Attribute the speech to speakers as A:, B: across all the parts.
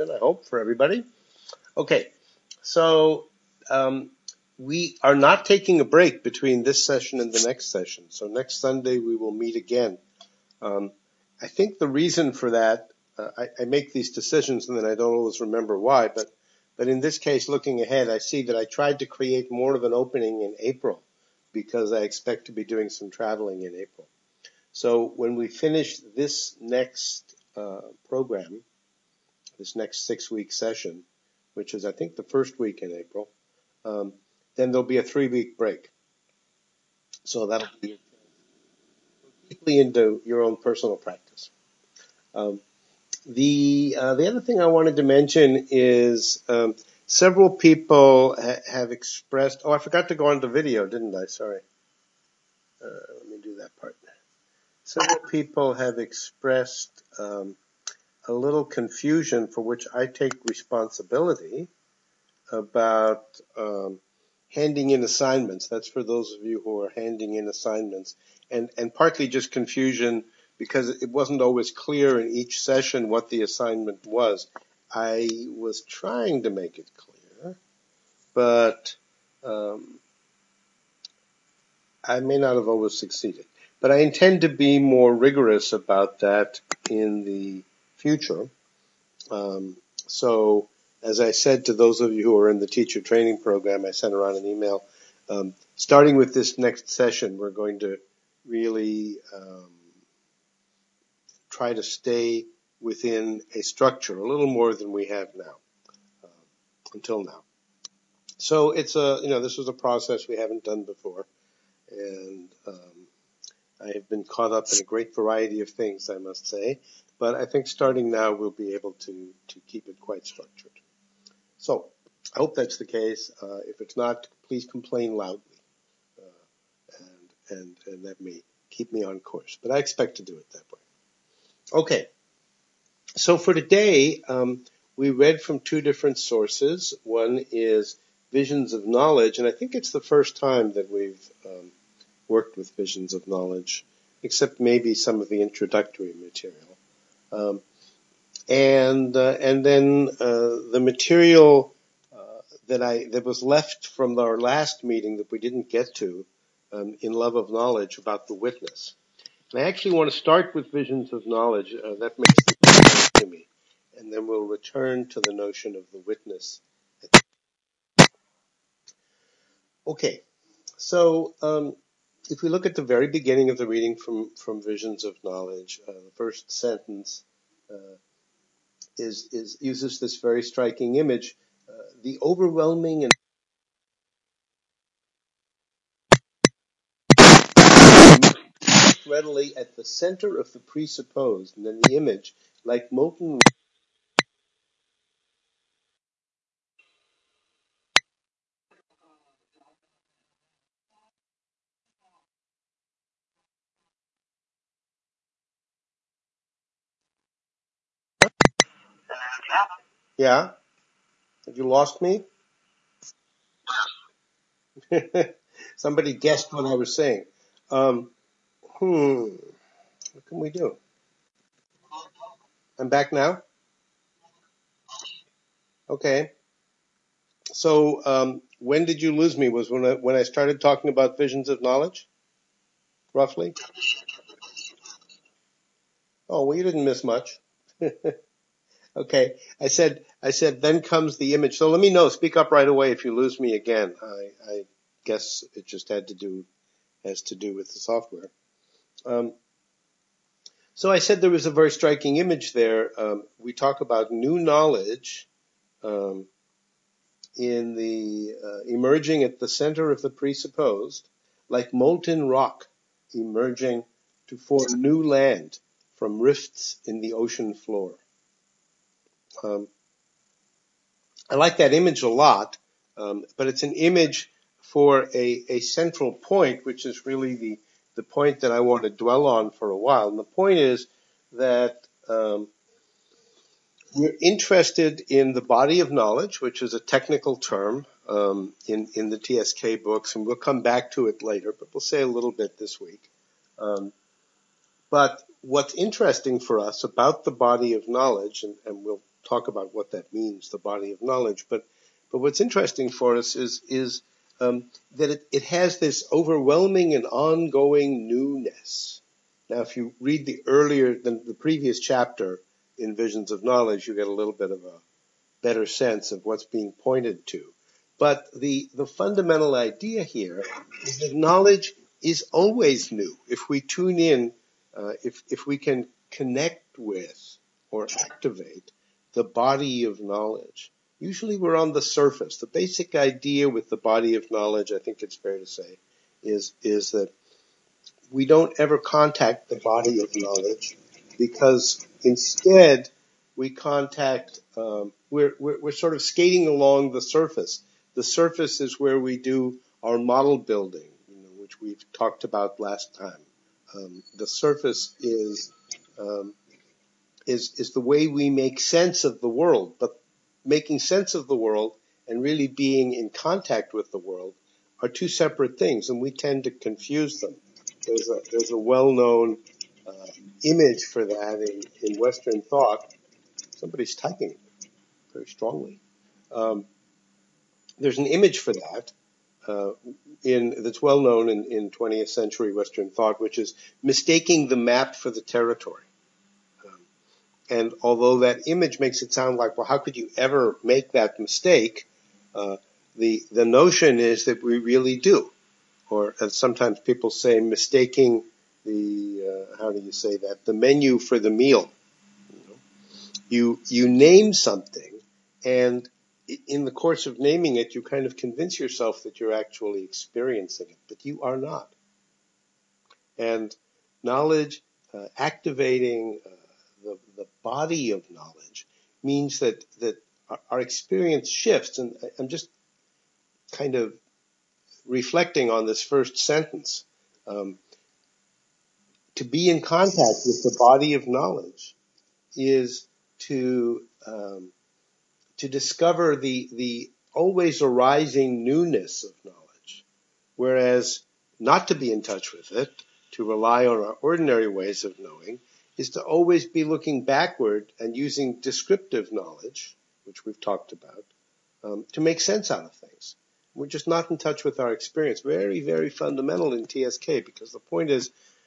A: session, I hope, for everybody. Okay, so we are not taking a break between this session and the next session. So next Sunday we will meet again. I think the reason for that, I make these decisions and then I don't always remember why, but in this case, looking ahead, I see that I tried to create more of an opening in April because I expect to be doing some traveling in April. So when we finish this next program, this next 6-week session, which is I think the first week in April, then there'll be a 3-week break. So that'll be deeply into your own personal practice. The other thing I wanted to mention is several people have expressed. Oh, I forgot to go on to video, didn't I? Sorry. Let me do that part. Several people have expressed a little confusion for which I take responsibility about handing in assignments. That's for those of you who are handing in assignments, and partly just confusion because it wasn't always clear in each session what the assignment was. I was trying to make it clear, but I may not have always succeeded. But I intend to be more rigorous about that in the future. So, as I said to those of you who are in the teacher training program, I sent around an email. Starting with this next session, we're going to really try to stay within a structure, a little more than we have now, until now. So it's this was a process we haven't done before, and I have been caught up in a great variety of things, I must say, but I think starting now we'll be able to keep it quite structured. So I hope that's the case. If it's not, please complain loudly, and that may keep me on course. But I expect to do it that way. Okay. So for today, we read from 2 different sources. One is Visions of Knowledge, and I think it's the first time that we've worked with Visions of Knowledge, except maybe some of the introductory material. And then the material that was left from our last meeting that we didn't get to, in Love of Knowledge, about the witness. And I actually want to start with Visions of Knowledge. That makes sense to me. And then we'll return to the notion of the witness. Okay, so if we look at the very beginning of the reading from Visions of Knowledge, the first sentence uses this very striking image. The overwhelming and readily at the center of the presupposed, and then the image, like molten. Yeah? Have you lost me? Somebody guessed what I was saying. What can we do? I'm back now? Okay. So, when did you lose me? Was when I started talking about Visions of Knowledge? Roughly? Oh, well, you didn't miss much. Okay. I said, then comes the image. So let me know. Speak up right away if you lose me again. I guess it just has to do with the software. So I said there was a very striking image there. We talk about new knowledge, in the, emerging at the center of the presupposed, like molten rock emerging to form new land from rifts in the ocean floor. I like that image a lot, but it's an image for a central point, which is really the point that I want to dwell on for a while. And the point is that we're interested in the body of knowledge, which is a technical term in the TSK books, and we'll come back to it later, but we'll say a little bit this week. But what's interesting for us about the body of knowledge, and we'll talk about what that means, the body of knowledge. But what's interesting for us is that it has this overwhelming and ongoing newness. Now, if you read the previous chapter in Visions of Knowledge, you get a little bit of a better sense of what's being pointed to. But the fundamental idea here is that knowledge is always new. If we tune in, if we can connect with or activate the body of knowledge, usually we're on the surface. The basic idea with the body of knowledge, I think it's fair to say, is that we don't ever contact the body of knowledge, because instead we contact, we're sort of skating along the surface. The surface is where we do our model building, which we've talked about last time. The surface is the way we make sense of the world, but making sense of the world and really being in contact with the world are two separate things, and we tend to confuse them. There's a well-known image for that in Western thought. Somebody's typing very strongly. There's an image for that that's well known in 20th century Western thought, which is mistaking the map for the territory. And although that image makes it sound like, well, how could you ever make that mistake? The notion is that we really do. Or as sometimes people say, mistaking how do you say that? The menu for the meal. You name something, and in the course of naming it, you kind of convince yourself that you're actually experiencing it, but you are not. And knowledge, activating the body of knowledge, means that our experience shifts. And I'm just kind of reflecting on this first sentence. To be in contact with the body of knowledge is to discover the always arising newness of knowledge, whereas not to be in touch with it, to rely on our ordinary ways of knowing, is to always be looking backward and using descriptive knowledge, which we've talked about, to make sense out of things. We're just not in touch with our experience. Very, very fundamental in TSK, because the point is,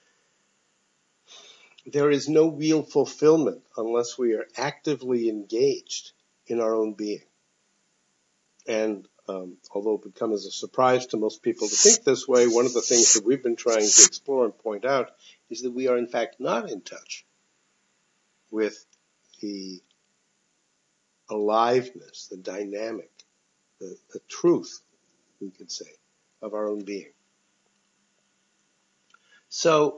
A: there is no real fulfillment unless we are actively engaged in our own being. And although it would come as a surprise to most people to think this way, one of the things that we've been trying to explore and point out is that we are in fact not in touch with the aliveness, the dynamic, the truth, we could say, of our own being. So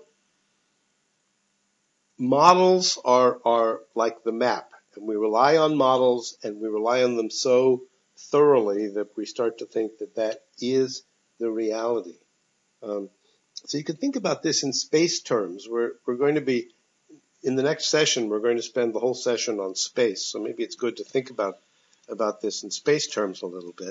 A: models are like the map, and we rely on models, and we rely on them so thoroughly that we start to think that is the reality. So you could think about this in space terms. We're going to be, in the next session, we're going to spend the whole session on space, so maybe it's good to think about this in space terms a little bit.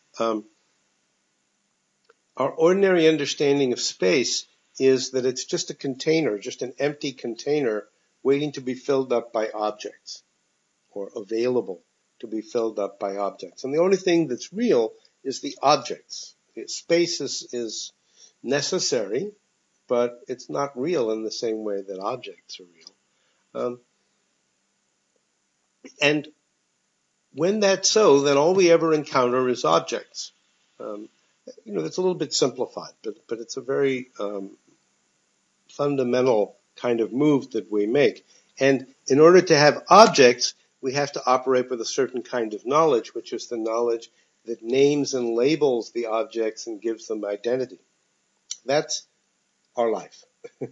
A: Our ordinary understanding of space is that it's just a container, just an empty container waiting to be filled up by objects, or available to be filled up by objects. And the only thing that's real is the objects. Space is necessary, but it's not real in the same way that objects are real. And when that's so, then all we ever encounter is objects. That's a little bit simplified, but it's a very fundamental kind of move that we make. And in order to have objects, we have to operate with a certain kind of knowledge, which is the knowledge that names and labels the objects and gives them identity. That's our life.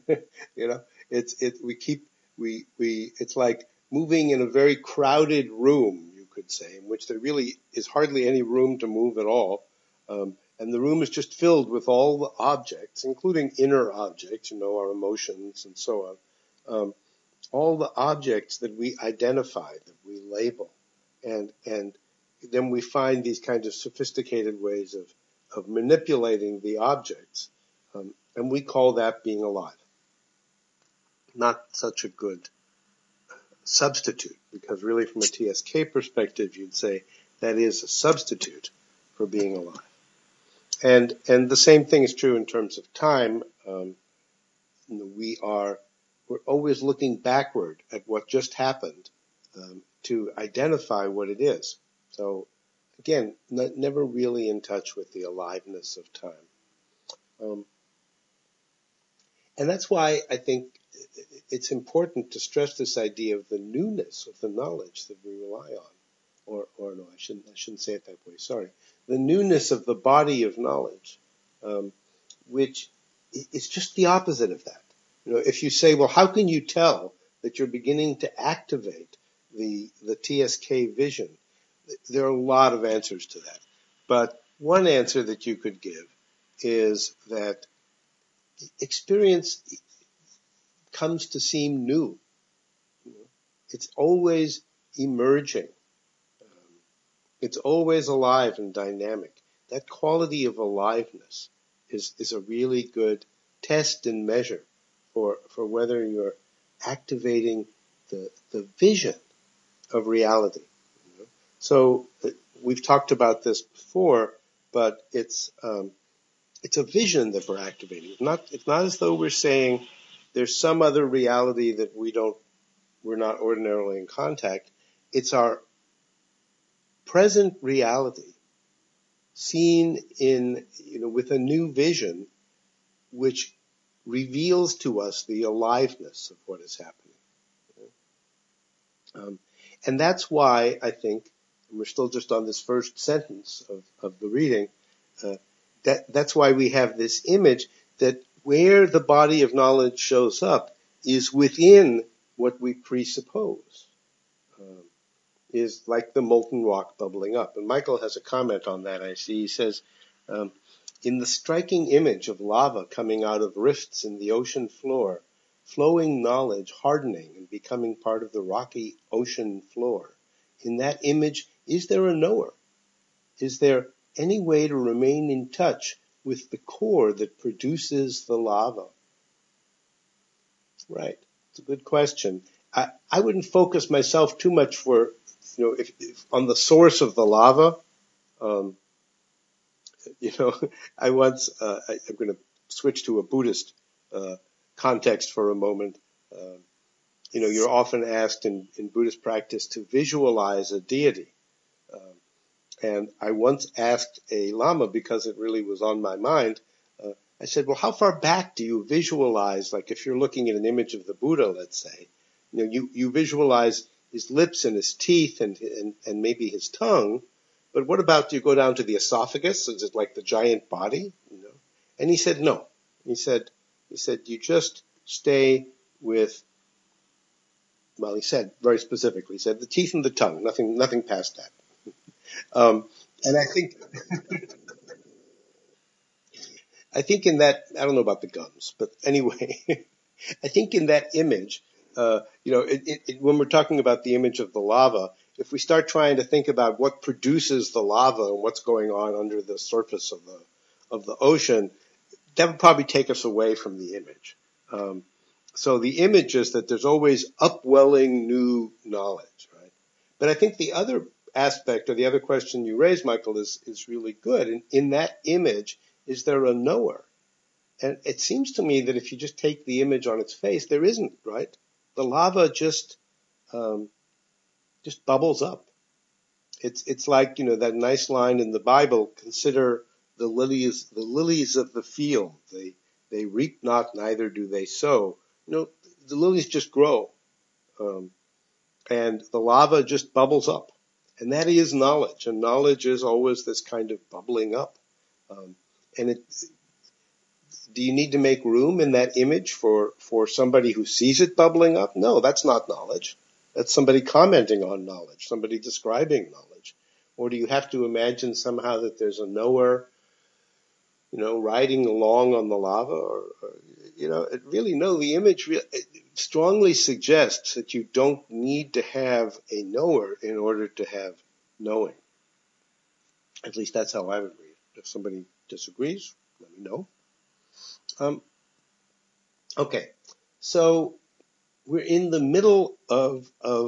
A: It's like moving in a very crowded room, you could say, in which there really is hardly any room to move at all. And the room is just filled with all the objects, including inner objects, our emotions and so on. All the objects that we identify, that we label. And then we find these kinds of sophisticated ways of manipulating the objects. And we call that being alive. Not such a good substitute, because really from a TSK perspective, you'd say that is a substitute for being alive. And the same thing is true in terms of time. We're always looking backward at what just happened to identify what it is. So again, never really in touch with the aliveness of time. And that's why I think it's important to stress this idea of the newness of the knowledge that we rely on. Or no, I shouldn't say it that way, sorry. The newness of the body of knowledge, which is just the opposite of that. If you say, well, how can you tell that you're beginning to activate the TSK vision? There are a lot of answers to that. But one answer that you could give is that experience comes to seem new. It's always emerging. It's always alive and dynamic. That quality of aliveness is a really good test and measure for whether you're activating the vision of reality. So we've talked about this before, but it's a vision that we're activating. It's not as though we're saying there's some other reality that we're not ordinarily in contact. It's our present reality seen with a new vision, which reveals to us the aliveness of what is happening. And that's why I think, and we're still just on this first sentence of the reading, that's why we have this image that where the body of knowledge shows up is within what we presuppose, is like the molten rock bubbling up. And Michael has a comment on that, I see. He says, in the striking image of lava coming out of rifts in the ocean floor, flowing knowledge hardening and becoming part of the rocky ocean floor, in that image, is there a knower? Is there any way to remain in touch with the core that produces the lava? Right. It's a good question. I wouldn't focus myself too much if on the source of the lava. I once, I'm going to switch to a Buddhist context for a moment. You're often asked in Buddhist practice to visualize a deity. And I once asked a Lama, because it really was on my mind, I said, well, how far back do you visualize, like if you're looking at an image of the Buddha, let's say, you visualize his lips and his teeth and maybe his tongue, but what about, do you go down to the esophagus? Is it like the giant body? And he said, no. He said, you just stay with, well, he said very specifically, he said the teeth and the tongue, nothing past that. And I think in that, I don't know about the gums, but anyway, I think in that image, when we're talking about the image of the lava, if we start trying to think about what produces the lava and what's going on under the surface of the ocean, that would probably take us away from the image. So the image is that there's always upwelling new knowledge, right? But I think the other aspect, or the other question you raised, Michael, is really good. And in that image, is there a knower? And it seems to me that if you just take the image on its face, there isn't, right? The lava just bubbles up. It's like, that nice line in the Bible, consider the lilies of the field. They reap not, neither do they sow. The lilies just grow. And the lava just bubbles up. And that is knowledge. And knowledge is always this kind of bubbling up. Do you need to make room in that image for somebody who sees it bubbling up? No, that's not knowledge. That's somebody commenting on knowledge, somebody describing knowledge. Or do you have to imagine somehow that there's a knower, riding along on the lava? The image strongly suggests that you don't need to have a knower in order to have knowing. At least that's how I would read it. If somebody disagrees, let me know. Okay, so we're in the middle of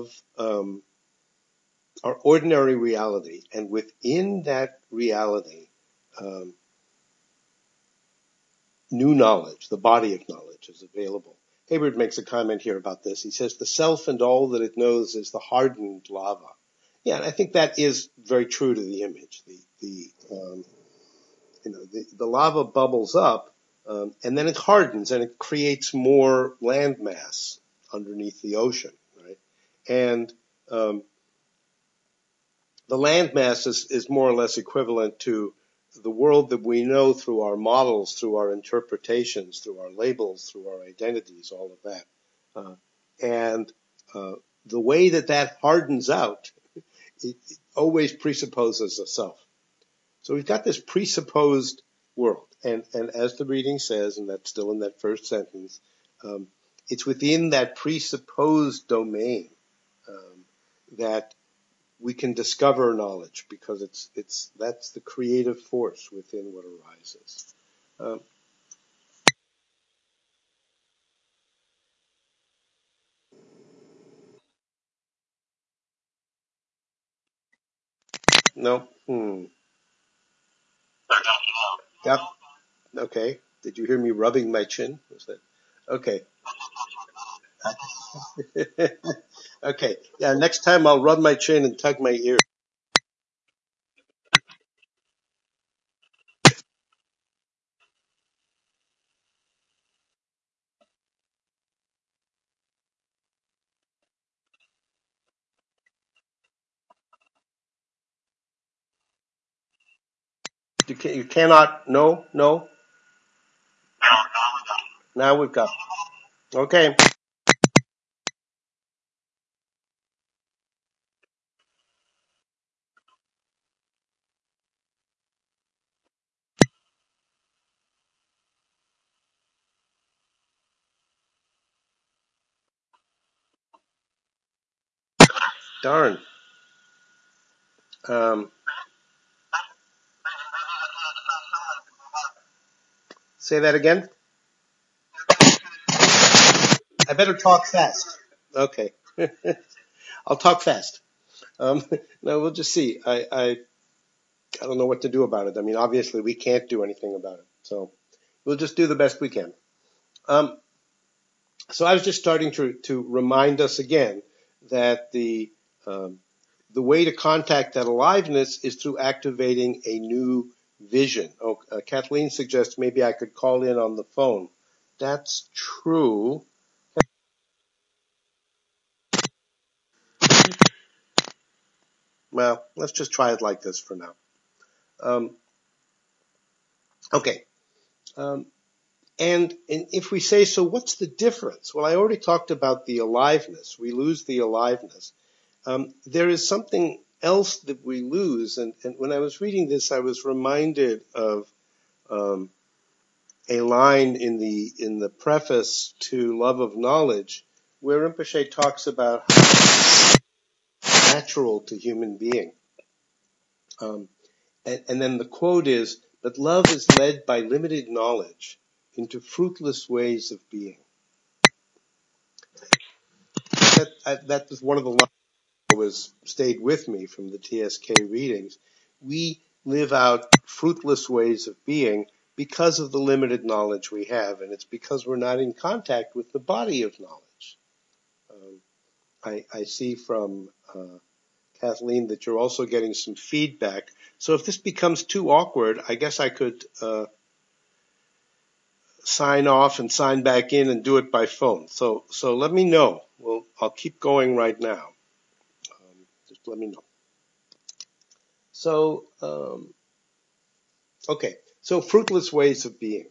A: our ordinary reality, and within that reality, um, new knowledge, the body of knowledge, is available. Hayward makes a comment here about this. He says the self and all that it knows is the hardened lava. Yeah, and I think that is very true to the image. The lava bubbles up, and then it hardens and it creates more land mass underneath the ocean, right? And the land mass is more or less equivalent to the world that we know through our models, through our interpretations, through our labels, through our identities, all of that. And the way that hardens out, it always presupposes a self. So we've got this presupposed world. And as the reading says, and that's still in that first sentence, it's within that presupposed domain that we can discover knowledge, because that's the creative force within what arises. No. Yep. Okay. Did you hear me rubbing my chin? Was that okay? Okay. Yeah. Next time I'll rub my chin and tug my ear. You cannot. No. No. Now we've got. Okay. Darn. Um, say that again. I better talk fast. Okay. I'll talk fast. No, we'll just see. I don't know what to do about it. I mean, obviously we can't do anything about it. So we'll just do the best we can. So I was just starting to remind us again that the way to contact that aliveness is through activating a new vision. Oh, Kathleen suggests maybe I could call in on the phone. That's true. Well, let's just try it like this for now. Okay. And if we say, so what's the difference? Well, I already talked about the aliveness. We lose the aliveness. There is something else that we lose. And when I was reading this, I was reminded of a line in the preface to Love of Knowledge, where Rinpoche talks about how natural to human being. And then the quote is, "But love is led by limited knowledge into fruitless ways of being." That was one of the lines that always stayed with me from the TSK readings. We live out fruitless ways of being because of the limited knowledge we have, and it's because we're not in contact with the body of knowledge. I see from Kathleen that you're also getting some feedback. So if this becomes too awkward, I guess I could sign off and sign back in and do it by phone. So let me know. I'll keep going right now. Just let me know. So, okay. So fruitless ways of being.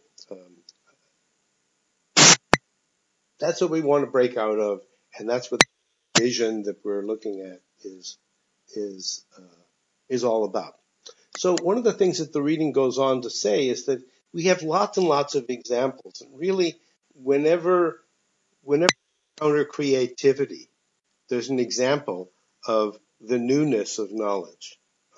A: That's what we want to break out of, and that's what the vision that we're looking at is all about. So one of the things that the reading goes on to say is that we have lots and lots of examples, and really, whenever we encounter creativity, there's an example of the newness of knowledge.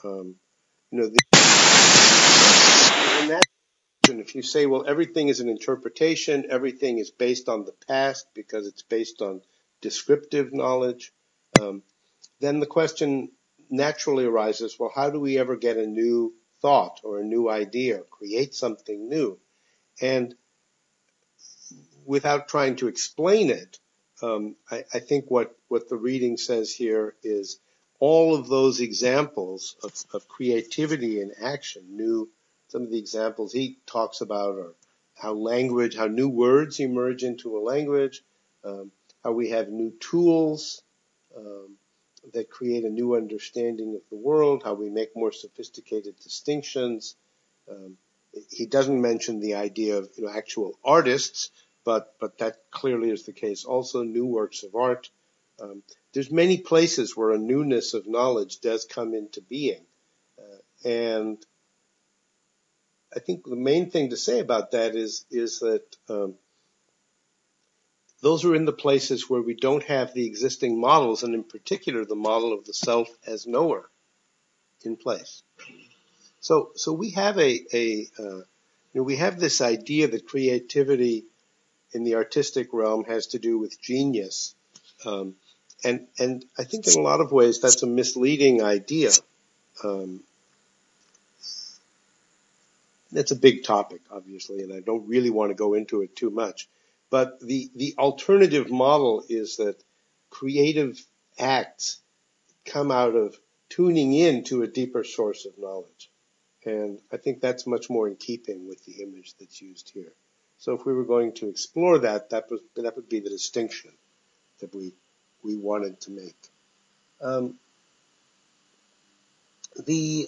A: In that, if you say, well, everything is an interpretation, everything is based on the past because it's based on descriptive knowledge, um, then the question naturally arises, well, how do we ever get a new thought or a new idea, create something new? And without trying to explain it, I think what the reading says here is all of those examples of creativity in action, some of the examples he talks about are how new words emerge into a language, um, how we have new tools um, that create a new understanding of the world, how we make more sophisticated distinctions. Um, he doesn't mention the idea of actual artists, but that clearly is the case. Also, new works of art. Um, there's many places where a newness of knowledge does come into being, and I think the main thing to say about that is that those are in the places where we don't have the existing models, and in particular the model of the self as knower in place. So we have we have this idea that creativity in the artistic realm has to do with genius, um, and I think in a lot of ways that's a misleading idea. Um, it's a big topic, obviously, and I don't really want to go into it too much. But the alternative model is that creative acts come out of tuning in to a deeper source of knowledge. And I think that's much more in keeping with the image that's used here. So if we were going to explore that, that would be the distinction that we wanted to make. Um, the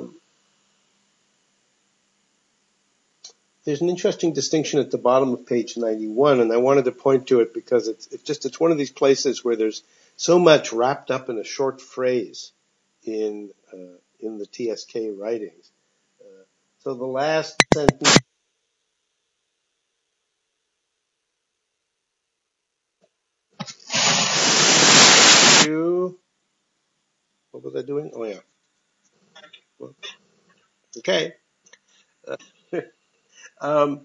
A: There's an interesting distinction at the bottom of page 91, and I wanted to point to it because it's one of these places where there's so much wrapped up in a short phrase in the TSK writings. So the last sentence. What was I doing? Oh yeah. Okay. Um,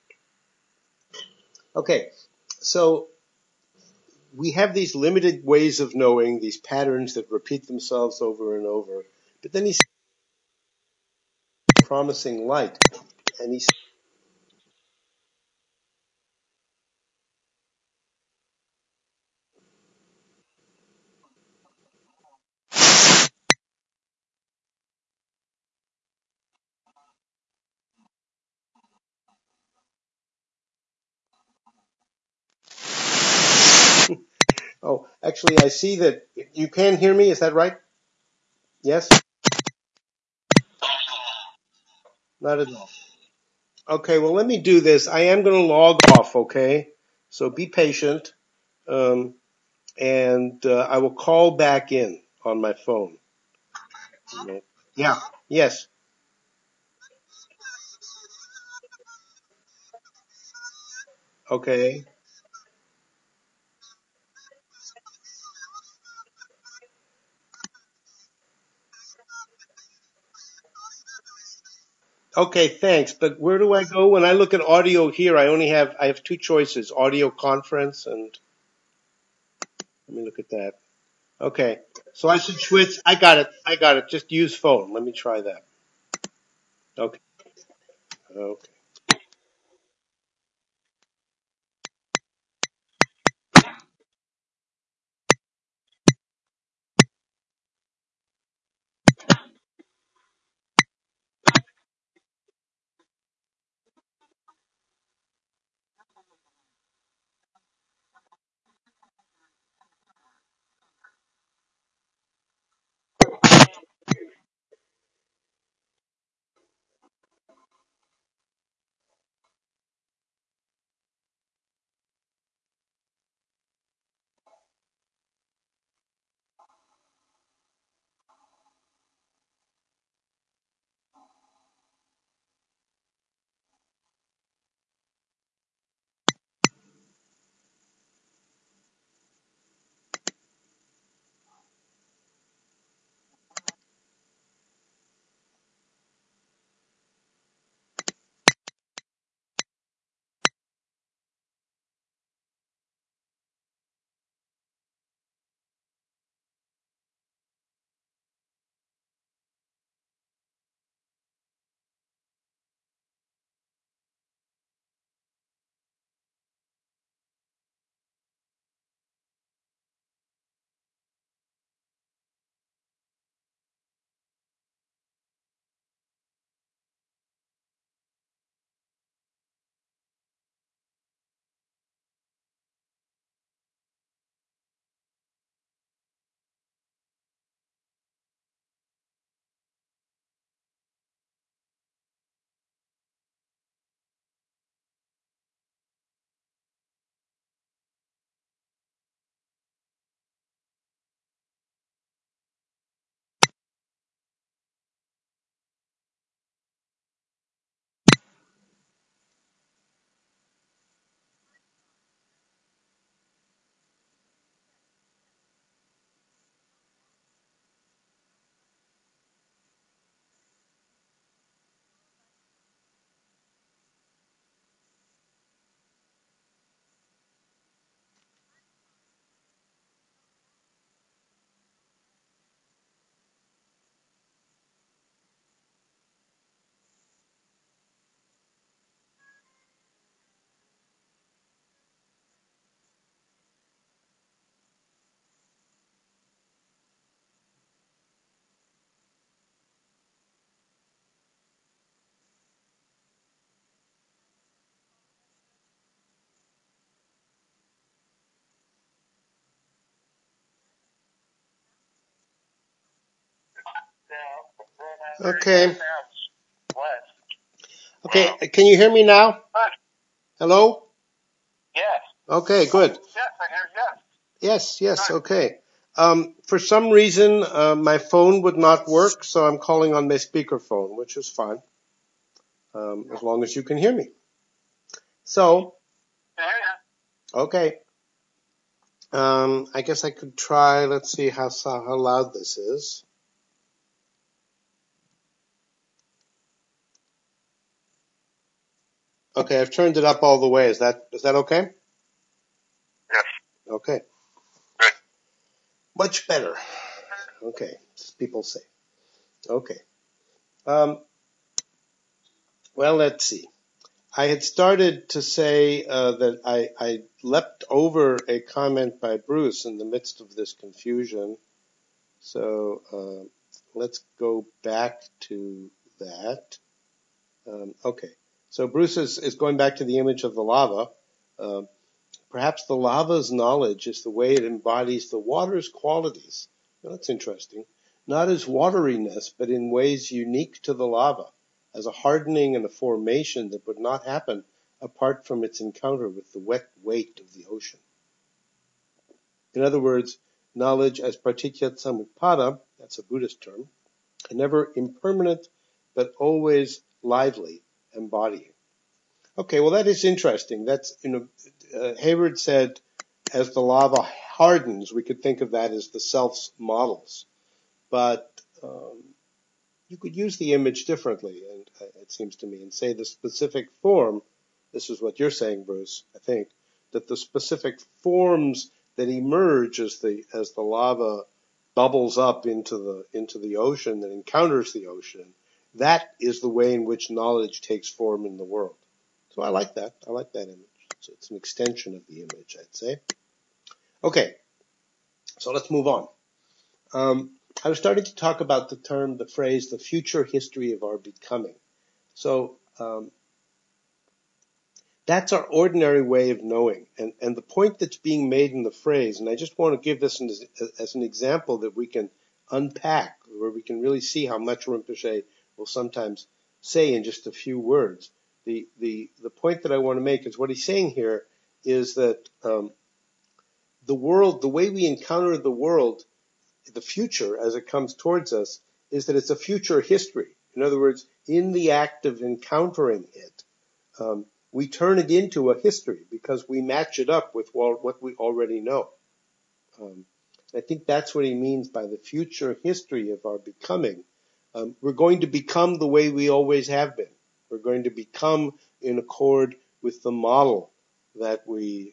A: okay. So we have these limited ways of knowing, these patterns that repeat themselves over and over. But then he's promising light, and he's oh, actually, I see that you can hear me. Is that right? Yes. Not at all. Okay. Well, let me do this. I am going to log off. Okay. So be patient, um, and I will call back in on my phone. Okay. Yeah. Yes. Okay. Okay, thanks. But where do I go when I look at audio here? I have two choices: audio conference and let me look at that. Okay, so I should switch. I got it. I got it. Just use phone. Let me try that. Okay. Okay. Okay. Okay, can you hear me now? Hello?
B: Yes.
A: Okay, good.
B: Yes, I hear yes.
A: Yes, okay. For some reason, my phone would not work, so I'm calling on my speakerphone, which is fine, as long as you can hear me. So,
B: I hear you.
A: okay. I guess I could try, let's see how loud this is. Okay, I've turned it up all the way. Is that okay?
B: Yes.
A: Okay.
B: Good.
A: Much better. Okay, as people say. Okay. Well, let's see. I had started to say that I leapt over a comment by Bruce in the midst of this confusion. So let's go back to that. Okay. So Bruce is going back to the image of the lava. Perhaps the lava's knowledge is the way it embodies the water's qualities. Now, that's interesting. Not as wateriness, but in ways unique to the lava, as a hardening and a formation that would not happen apart from its encounter with the wet weight of the ocean. In other words, knowledge as pratītya-samutpada, that's a Buddhist term, a never impermanent but always lively embodying. Okay, well that is interesting. That's, Hayward said, as the lava hardens, we could think of that as the self's models. But you could use the image differently, and it seems to me, and say the specific form. This is what you're saying, Bruce. I think that the specific forms that emerge as the lava bubbles up into the ocean and encounters the ocean, that is the way in which knowledge takes form in the world. So I like that. I like that image. So it's an extension of the image, I'd say. Okay, so let's move on. I was starting to talk about the phrase, the future history of our becoming. So that's our ordinary way of knowing. And the point that's being made in the phrase, and I just want to give this as an example that we can unpack, where we can really see how much Rinpoche will sometimes say in just a few words. The point that I want to make is what he's saying here is that the world, the way we encounter the world, the future as it comes towards us, is that it's a future history. In other words, in the act of encountering it, we turn it into a history because we match it up with what we already know. I think that's what he means by the future history of our becoming. We're going to become the way we always have been. We're going to become in accord with the model that we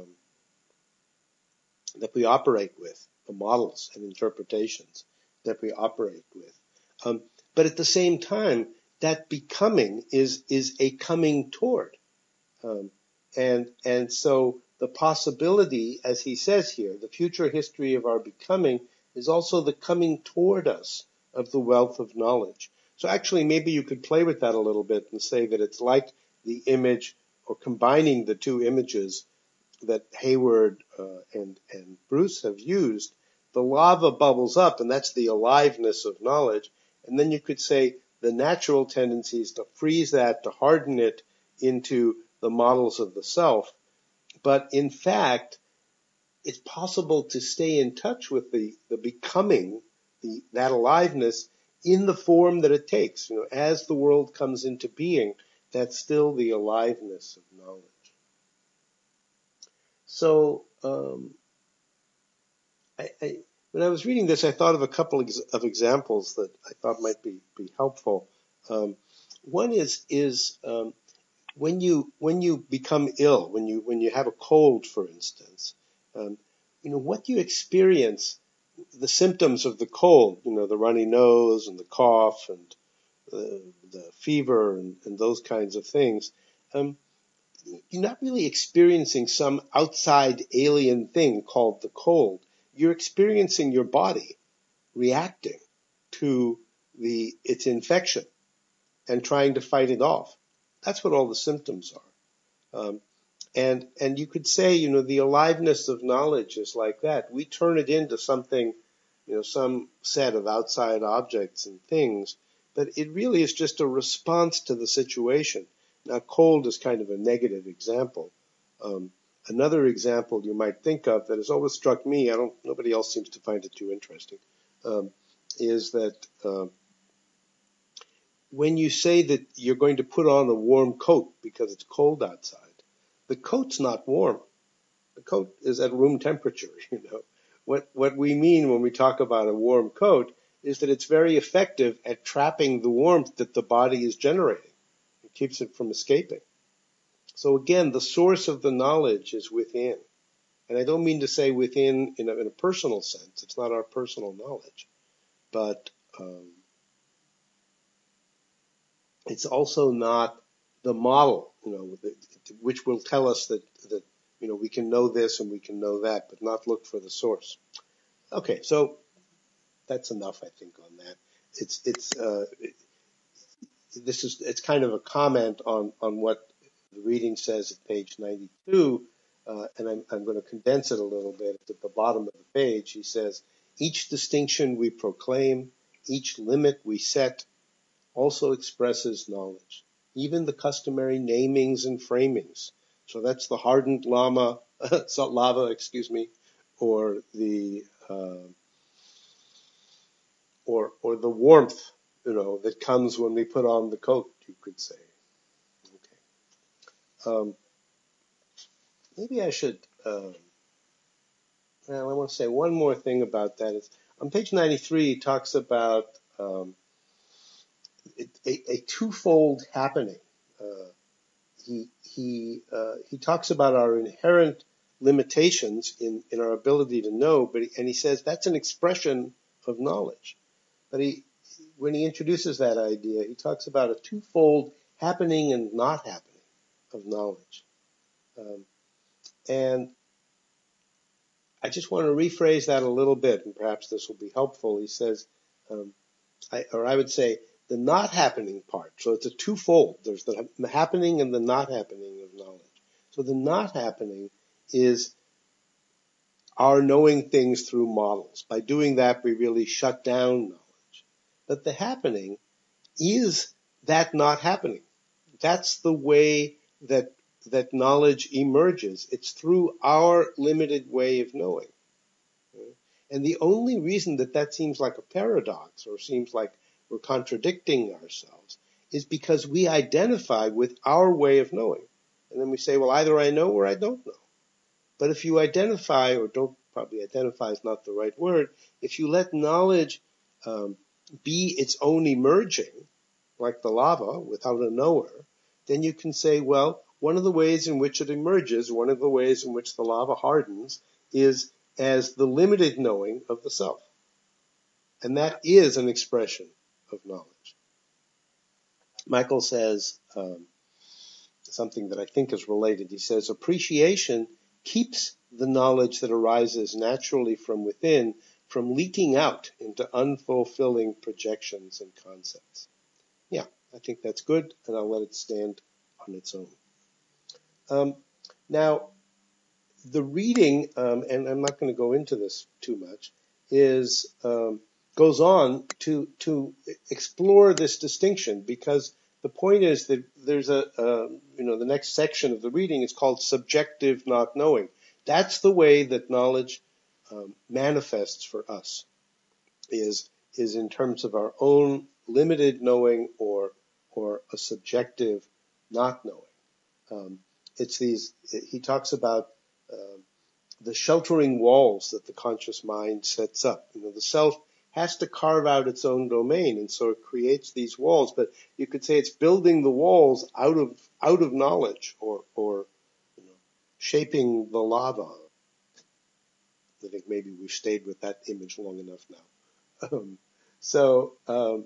A: operate with, the models and interpretations that we operate with. But at the same time, that becoming is a coming toward. And so the possibility, as he says here, the future history of our becoming is also the coming toward us of the wealth of knowledge. So actually, maybe you could play with that a little bit and say that it's like the image, or combining the two images that Hayward and Bruce have used. The lava bubbles up, and that's the aliveness of knowledge. And then you could say the natural tendency is to freeze that, to harden it into the models of the self. But in fact, it's possible to stay in touch with the becoming, that aliveness in the form that it takes. As the world comes into being, that's still the aliveness of knowledge. So when I was reading this, I thought of a couple of examples that I thought might be helpful. One is when you become ill, when you have a cold, for instance, what you experience, the symptoms of the cold, the runny nose and the cough and the fever and those kinds of things. You're not really experiencing some outside alien thing called the cold. You're experiencing your body reacting to its infection and trying to fight it off. That's what all the symptoms are. And you could say, the aliveness of knowledge is like that. We turn it into something, some set of outside objects and things but it really is just a response to the situation. Now, cold is kind of a negative example. Another example you might think of that has always struck me, nobody else seems to find it too interesting, is that when you say that you're going to put on a warm coat because it's cold outside, the coat's not warm. The coat is at room temperature, What we mean when we talk about a warm coat is that it's very effective at trapping the warmth that the body is generating. It keeps it from escaping. So again, the source of the knowledge is within. And I don't mean to say within in a personal sense. It's not our personal knowledge. But it's also not the model, which will tell us that we can know this and we can know that, but not look for the source. Okay, so that's enough, I think, on that. It's kind of a comment on what the reading says at page 92, and I'm going to condense it a little bit. At the bottom of the page, he says, each distinction we proclaim, each limit we set, also expresses knowledge, even the customary namings and framings. So that's the hardened lava, or the or the warmth, that comes when we put on the coat, you could say. Okay. Maybe I should. I want to say one more thing about that. It's, on page 93, he talks about a twofold happening. He talks about our inherent limitations in our ability to know, and he says that's an expression of knowledge. But when he introduces that idea, he talks about a twofold happening and not happening of knowledge. And I just want to rephrase that a little bit, and perhaps this will be helpful. He says, I would say, the not happening part. So it's a twofold. There's the happening and the not happening of knowledge. So the not happening is our knowing things through models. By doing that, we really shut down knowledge. But the happening is that not happening. That's the way that knowledge emerges. It's through our limited way of knowing. And the only reason that seems like a paradox, or seems like we're contradicting ourselves, is because we identify with our way of knowing. And then we say, well, either I know or I don't know. But if you identify, or don't, probably identify is not the right word, if you let knowledge be its own emerging, like the lava, without a knower, then you can say, well, one of the ways in which it emerges, one of the ways in which the lava hardens, is as the limited knowing of the self. And that is an expression of knowledge. Michael says something that I think is related. He says, appreciation keeps the knowledge that arises naturally from within from leaking out into unfulfilling projections and concepts. Yeah, I think that's good, and I'll let it stand on its own. Now, the reading, and I'm not going to go into this too much, goes on to explore this distinction, because the point is that there's the next section of the reading is called subjective not knowing. That's the way that knowledge manifests for us, is in terms of our own limited knowing or a subjective not knowing. He talks about the sheltering walls that the conscious mind sets up. The self has to carve out its own domain, and so it creates these walls. But you could say it's building the walls out of knowledge, or shaping the lava. I think maybe we've stayed with that image long enough now. So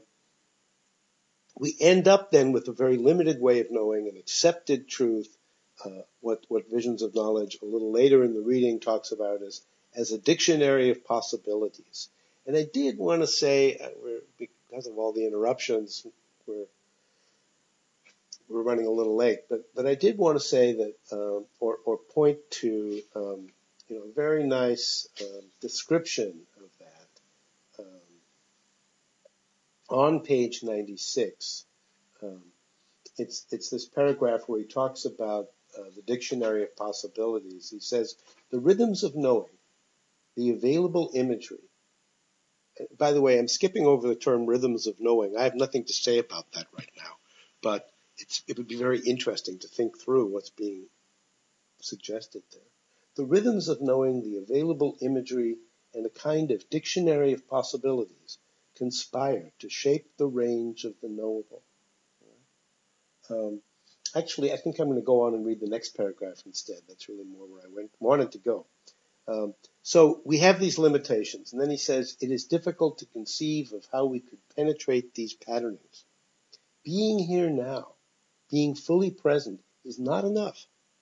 A: we end up then with a very limited way of knowing, an accepted truth. What Visions of Knowledge a little later in the reading talks about as a dictionary of possibilities. And I did want to say, because of all the interruptions, we're running a little late, but I did want to say that, or point to, a very nice description of that on page 96, it's this paragraph where he talks about the dictionary of possibilities. He says, the rhythms of knowing, the available imagery. By the way, I'm skipping over the term rhythms of knowing. I have nothing to say about that right now, but it would be very interesting to think through what's being suggested there. The rhythms of knowing, the available imagery, and a kind of dictionary of possibilities conspire to shape the range of the knowable. Actually, I think I'm going to go on and read the next paragraph instead. That's really more where I wanted to go. So we have these limitations, and then he says, it is difficult to conceive of how we could penetrate these patternings. Being here now, being fully present, is not enough.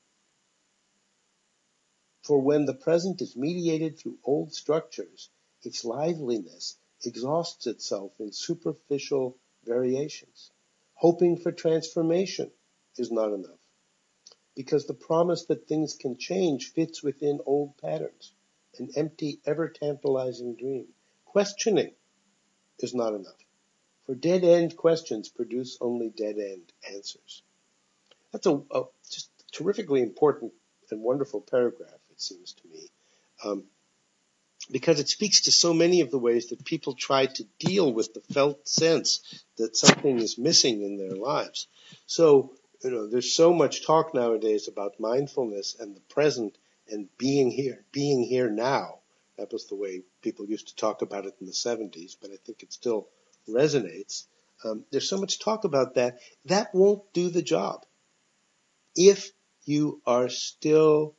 A: For when the present is mediated through old structures, its liveliness exhausts itself in superficial variations. Hoping for transformation is not enough, because the promise that things can change fits within old patterns, an empty, ever-tantalizing dream. Questioning is not enough, for dead-end questions produce only dead-end answers. That's a just terrifically important and wonderful paragraph, it seems to me, because it speaks to so many of the ways that people try to deal with the felt sense that something is missing in their lives. So, there's so much talk nowadays about mindfulness and the present and being here now. That was the way people used to talk about it in the 70s, but I think it still resonates. There's so much talk about that. That won't do the job if you are still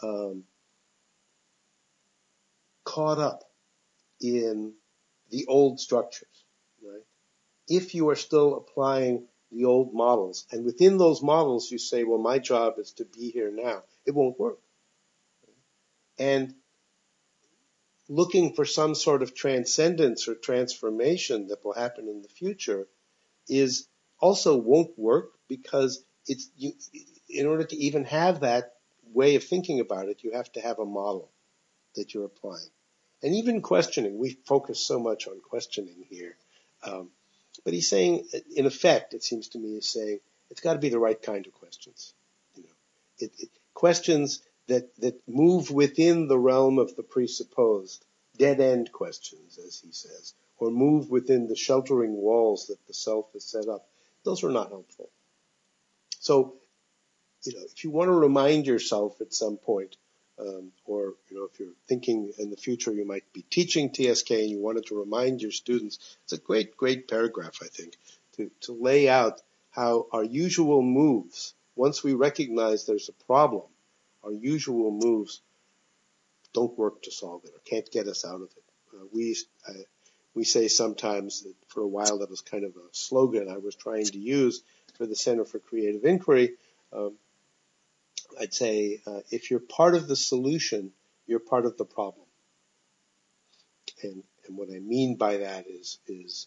A: caught up in the old structures, right? If you are still applying the old models, and within those models you say, well, my job is to be here now, it won't work. And looking for some sort of transcendence or transformation that will happen in the future also won't work, because in order to even have that way of thinking about it, you have to have a model that you're applying. And even questioning, we focus so much on questioning here. But he's saying, in effect, it seems to me, is saying it's got to be the right kind of questions. Questions that move within the realm of the presupposed, dead-end questions, as he says, or move within the sheltering walls that the self has set up. Those are not helpful. So, if you want to remind yourself at some point, or if you're thinking in the future you might be teaching TSK and you wanted to remind your students, it's a great paragraph, I think, to lay out how our usual moves, once we recognize there's a problem, our usual moves don't work to solve it or can't get us out of it. We say sometimes that for a while that was kind of a slogan I was trying to use for the Center for Creative Inquiry. I'd say, if you're part of the solution, you're part of the problem. And what I mean by that is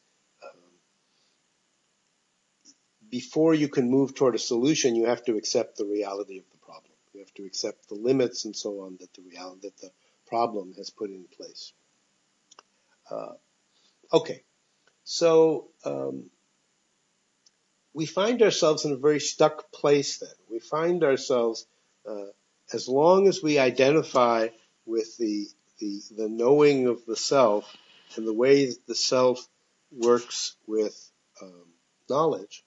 A: before you can move toward a solution, you have to accept the reality of the problem. You have to accept the limits and so on that the problem has put in place. Okay, so we find ourselves in a very stuck place then. We find ourselves, as long as we identify with the knowing of the self and the way that the self works with knowledge,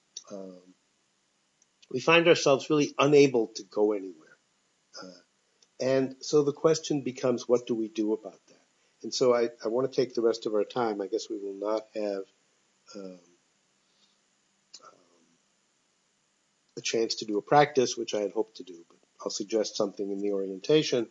A: we find ourselves really unable to go anywhere. And so the question becomes, what do we do about that? And so I want to take the rest of our time. I guess we will not have a chance to do a practice, which I had hoped to do, but I'll suggest something in the orientation.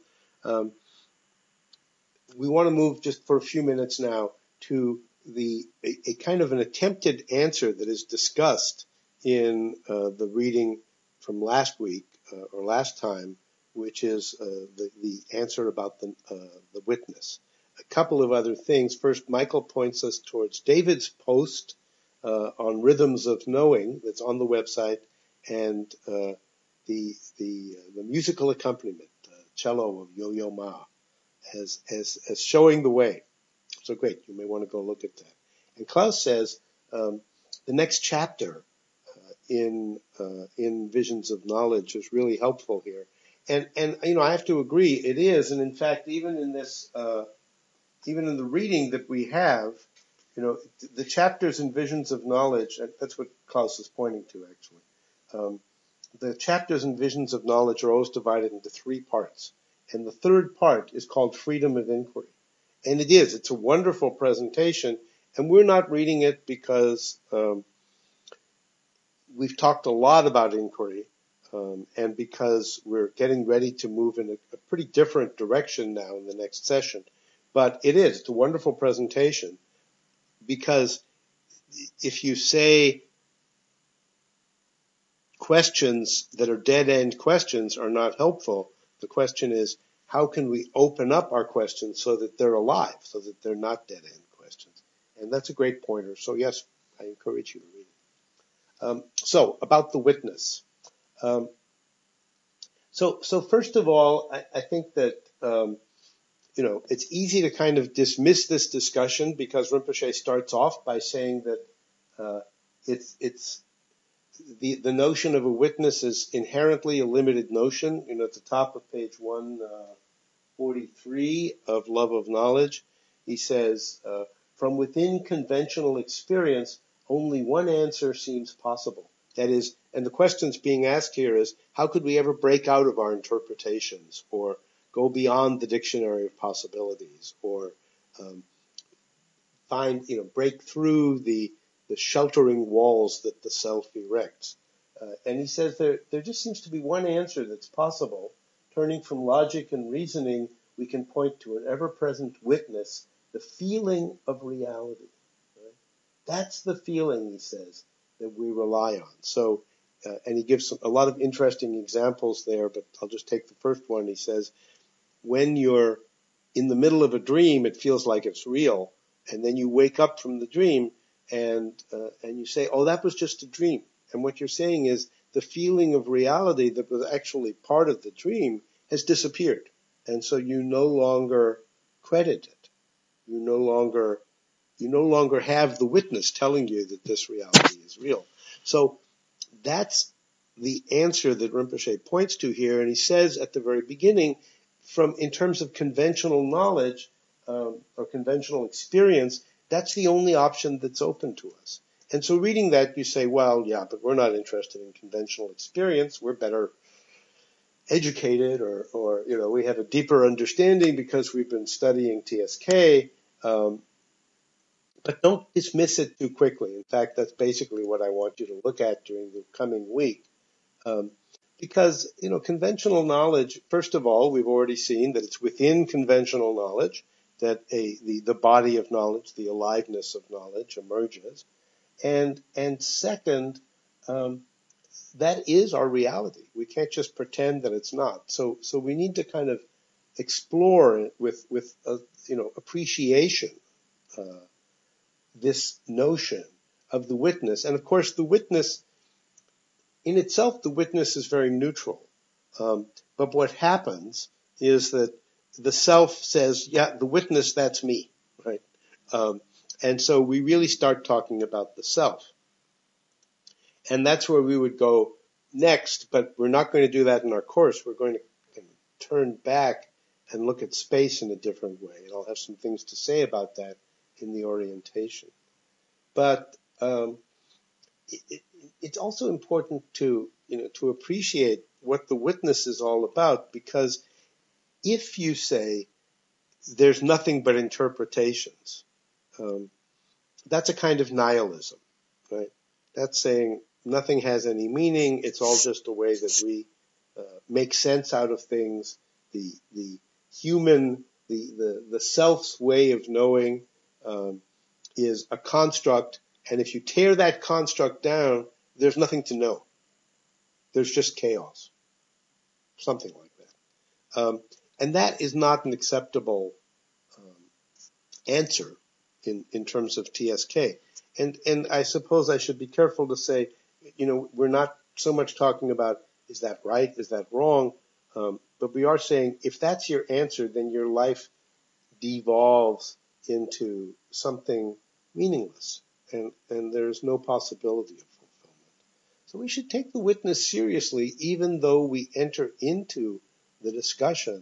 A: We want to move just for a few minutes now to a kind of an attempted answer that is discussed in the reading from last week or last time, which is the answer about the witness. A couple of other things. First, Michael points us towards David's post on rhythms of knowing that's on the website, and the musical accompaniment, cello of Yo-Yo Ma, as showing the way. So great, you may want to go look at that. And Klaus says the next chapter in Visions of Knowledge is really helpful here. And I have to agree, it is. And in fact, even in this, even in the reading that we have, the chapters in Visions of Knowledge, that's what Klaus is pointing to, actually. The chapters in Visions of Knowledge are always divided into 3 parts. And the third part is called Freedom of Inquiry. And it's a wonderful presentation. And we're not reading it because we've talked a lot about inquiry, and because we're getting ready to move in a pretty different direction now in the next session. But it's a wonderful presentation, because if you say questions that are dead-end questions are not helpful, the question is, how can we open up our questions so that they're alive, so that they're not dead-end questions? And that's a great pointer. So yes, I encourage you to read it. So about the witness. So first of all, I think that, it's easy to kind of dismiss this discussion, because Rinpoche starts off by saying that it's the notion of a witness is inherently a limited notion. At the top of page 143 of Love of Knowledge, he says, from within conventional experience, only one answer seems possible. That is, and the questions being asked here is, how could we ever break out of our interpretations, or go beyond the dictionary of possibilities, or break through the sheltering walls that the self erects? And he says there just seems to be one answer that's possible. Turning from logic and reasoning, we can point to an ever-present witness, the feeling of reality. Right? That's the feeling, he says, that we rely on. So, and he gives a lot of interesting examples there, but I'll just take the first one. He says, when you're in the middle of a dream, it feels like it's real, and then you wake up from the dream, and you say, oh, that was just a dream. And what you're saying is the feeling of reality that was actually part of the dream has disappeared. And so you no longer credit it. You no longer have the witness telling you that this reality is real. So that's the answer that Rinpoche points to here. And he says at the very beginning, in terms of conventional knowledge, or conventional experience, that's the only option that's open to us. And so reading that, you say, well, yeah, but we're not interested in conventional experience. We're better educated, or we have a deeper understanding because we've been studying TSK. But don't dismiss it too quickly. In fact, that's basically what I want you to look at during the coming week. Because, conventional knowledge, first of all, we've already seen that it's within conventional knowledge that the body of knowledge, the aliveness of knowledge emerges. And second, that is our reality. We can't just pretend that it's not. So we need to kind of explore with appreciation, this notion of the witness. And of course, the witness, in itself, the witness is very neutral. But what happens is that the self says, yeah, the witness, that's me, right? And so we really start talking about the self. And that's where we would go next, but we're not going to do that in our course. We're going to turn back and look at space in a different way. And I'll have some things to say about that in the orientation. But it's also important to appreciate what the witness is all about, because if you say there's nothing but interpretations, that's a kind of nihilism, right? That's saying nothing has any meaning. It's all just a way that we make sense out of things. The human, the self's way of knowing is a construct, and if you tear that construct down, there's nothing to know. There's just chaos, something like that. And that is not an acceptable answer in terms of TSK. And I suppose I should be careful to say, we're not so much talking about, is that right, is that wrong, but we are saying, if that's your answer, then your life devolves into something meaningless, and there's no possibility of fulfillment. So we should take the witness seriously, even though we enter into the discussion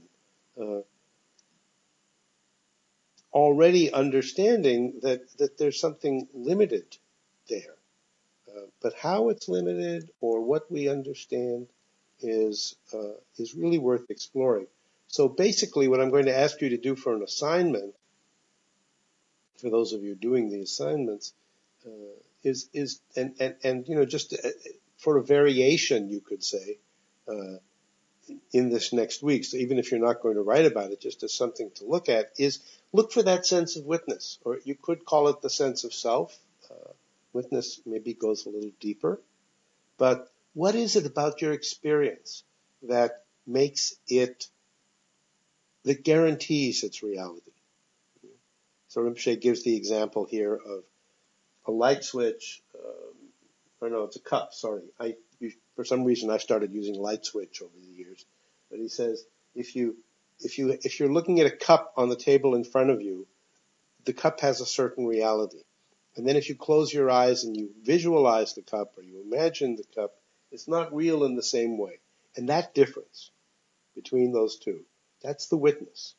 A: already understanding that there's something limited there. But how it's limited or what we understand is really worth exploring. So basically, what I'm going to ask you to do for an assignment, for those of you doing the assignments, is just for a variation, you could say, in this next week. So even if you're not going to write about it, just as something to look at, is look for that sense of witness, or you could call it the sense of self. Witness maybe goes a little deeper, but what is it about your experience that makes it, that guarantees its reality? So Rinpoche gives the example here of a light switch, it's a cup, sorry. For some reason I started using light switch over the years, but he says, if you're looking at a cup on the table in front of you, the cup has a certain reality. And then if you close your eyes and you visualize the cup or you imagine the cup, it's not real in the same way. And that difference between those two, that's the witness.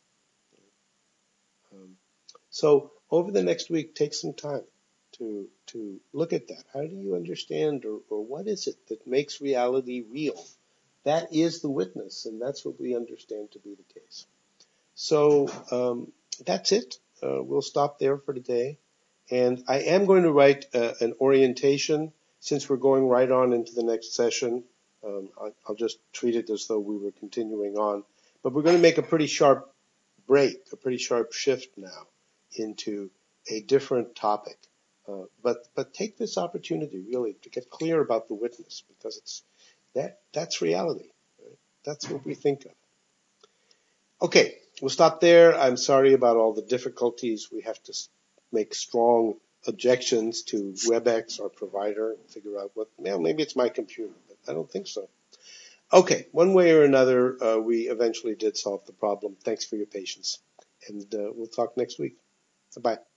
A: So over the next week, take some time to look at that. How do you understand, or what is it that makes reality real? That is the witness, and that's what we understand to be the case. So that's it. We'll stop there for today. And I am going to write an orientation, since we're going right on into the next session. I'll just treat it as though we were continuing on. But we're going to make a pretty sharp break, a pretty sharp shift now into a different topic. But take this opportunity really to get clear about the witness, because that's reality. Right? That's what we think of. Okay, we'll stop there. I'm sorry about all the difficulties. We have to make strong objections to WebEx, our provider, figure out maybe it's my computer, but I don't think so. Okay, one way or another, we eventually did solve the problem. Thanks for your patience, and we'll talk next week. Bye-bye.